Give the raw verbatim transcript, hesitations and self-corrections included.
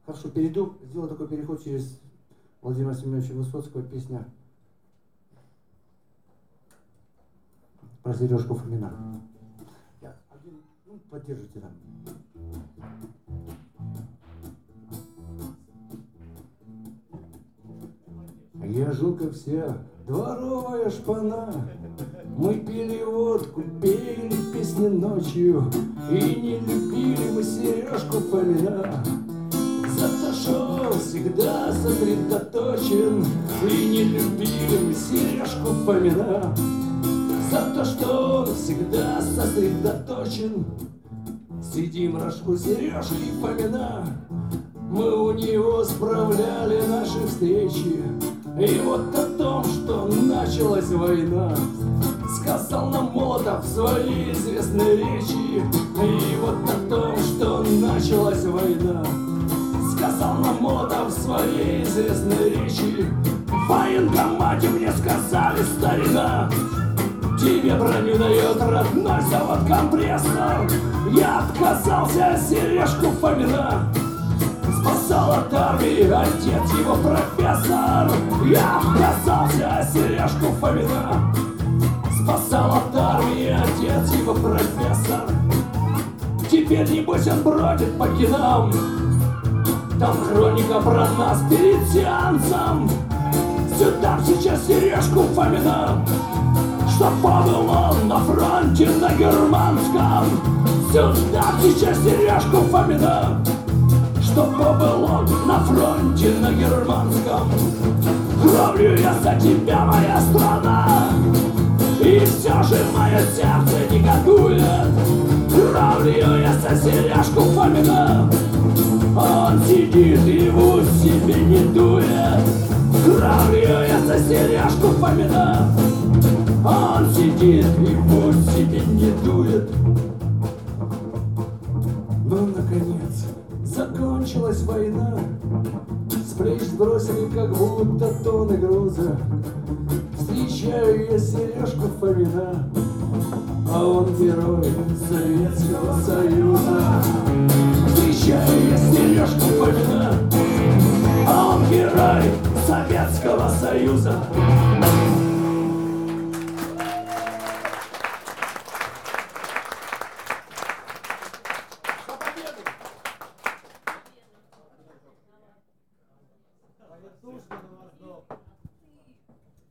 Хорошо, перейду, сделаю такой переход через Владимира Семеновича Высоцкого, песня про Сережку Фомина. Я один, ну, поддержите там. Я жил, как все, дворовая шпана. Мы пили водку, пели песни ночью, и не любили мы Сережку Фомина. За то, что он всегда сосредоточен, и не любили мы Сережку Фомина. За то, что он всегда сосредоточен, сидим рожку Сережки Фомина. Мы у него справляли наши встречи, и вот о том, что началась война, сказал нам Молотов в своей известной речи. И вот о том, что началась война, сказал нам Молотов в своей известной речи. В военкомате мне сказали: старина, тебе броню дает родной завод «Компрессор». Я отказался Сережку Фомина, спасал от армии отец его профессор. Я отказался Сережку Фомина, спасал от армии отец его профессор. Теперь небось он бродит по кинам, там хроника про нас перед сеансом. Сюда сейчас Сережку Фомина, что побыл он на фронте на германском. Сюда сейчас Сережку Фомина, что побыл он на фронте на германском. Кровью я за тебя, моя страна, и все же мое сердце негодует. Кровью я за Сережку Фомина, он сидит и в ус себе не дует. Кровью я за Сережку Фомина, он сидит и в ус себе не дует. Ну, наконец, закончилась война, с плеч сбросили как будто тонны груза. Встречаю я Сережку Фомина, а он герой Советского Союза. Встречаю я Сережку Фомина, а он герой Советского Союза.